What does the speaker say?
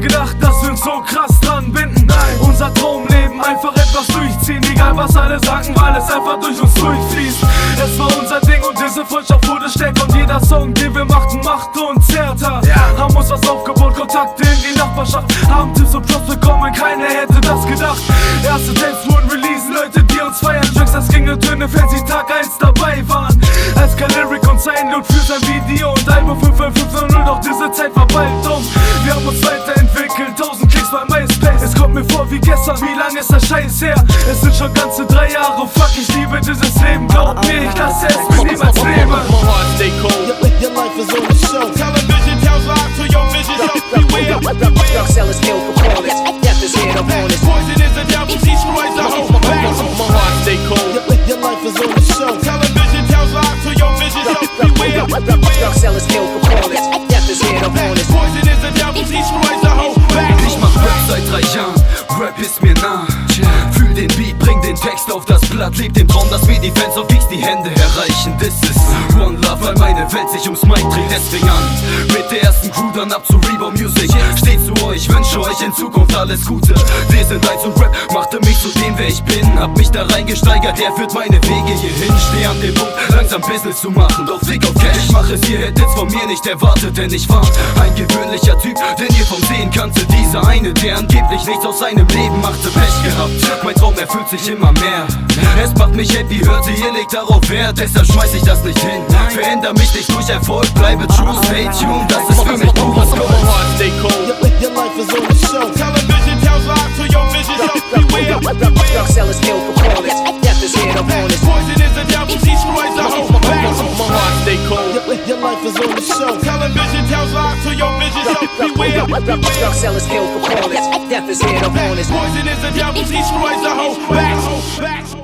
gedacht, dass wir uns so krass dran binden. Nein, unser Traumleben, einfach etwas durchziehen. Egal was alle sagen, weil es einfach durch uns durchfließt. Es war unser Ding und diese Freundschaft wurde stärker. Und jeder Song, den wir machten, macht uns härter. Haben uns was aufgebaut, Kontakte in die Nachbarschaft. Haben Tipps und Props bekommen, keiner hätte das gedacht. Erste Tapes wurden released, Leute, die uns feiern. Tracks, das ging in Töne, Fans, die Tag 1 dabei waren. Als kein Lyric und Zeilenload für sein Video und Album 55500, doch diese Zeit war bald um. Wir haben uns weiterentwickelt, 1000 Klicks bei MySpace. Es kommt mir vor wie gestern, wie lange ist der Scheiß her? Es sind schon ganze 3 Jahre, fuck, ich liebe dieses Leben. Glaub mir, ich lasse es mir niemals nehmen. My heart stay cold. Your life is on the show. Television tells lies to your vision. Beware. Drug sellers kill components. Death is here to own it. Poison is the devil, destroys the whole back. My heart stay cold. Your life is on the show. Television tells lies to your vision. Beware. Drug sellers kill components. Death is here to own it. Poison is the devil, destroys the whole back. Ich mach Rap seit 3 Jahren, Rap ist mir nah. Fühl den Beat, bring den Text auf das Blatt. Leb den Traum, dass mir die Fans auf Gigs die Hände erreichen. This is One Love, weil meine Welt sich ums Mic dreht. Deswegen an, mit der ersten Crew dann ab zu Rebo Music. Steht zu euch, wünsche euch in Zukunft alles Gute. Wir sind eins und Rap machte mich zu dem, wer ich bin. Hab mich da reingesteigert, der führt meine Wege hierhin. Steh an dem Punkt, langsam Business zu machen, doch Weg auf Cash. Ich mach es, ihr hättet's von mir nicht erwartet, denn ich war ein gewöhnlicher Typ, den ihr vom Sehen kannte. Dieser eine, der angeblich nichts aus seinem Leben machte, Pech gehabt. Mein Traum erfüllt sich immer mehr. Es macht mich happy, hört ihr legt darauf Wert. Deshalb schmeiß ich das nicht hin. Veränder mich nicht durch Erfolg, bleibe true, stay tuned. Das ist für mich pures Gold. My heart stay cold. Your life is on the show. Television tells lies to your vision. Beware. Drug sellers kill components. Death is here to own it. Poison is the devil, destroys the whole back. My heart stay cold. Your life is on the show. Television tells lies to your vision. Beware. Drug sellers kill components. Death is here to own it. Poison is the devil, destroys the whole back.